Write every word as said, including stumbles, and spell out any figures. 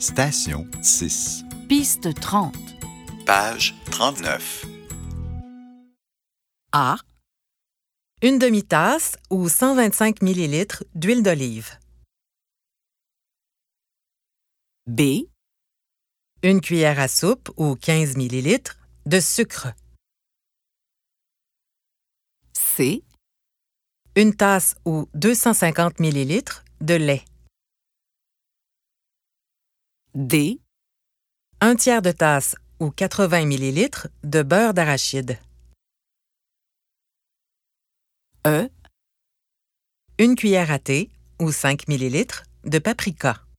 Station six. Piste trente. Page trente-neuf. A. Une demi-tasse ou cent vingt-cinq millilitres d'huile d'olive. B. Une cuillère à soupe ou quinze millilitres de sucre. C. Une tasse ou deux cent cinquante millilitres de lait. D. Un tiers de tasse ou quatre-vingts millilitres de beurre d'arachide. E. Une cuillère à thé ou cinq millilitres de paprika.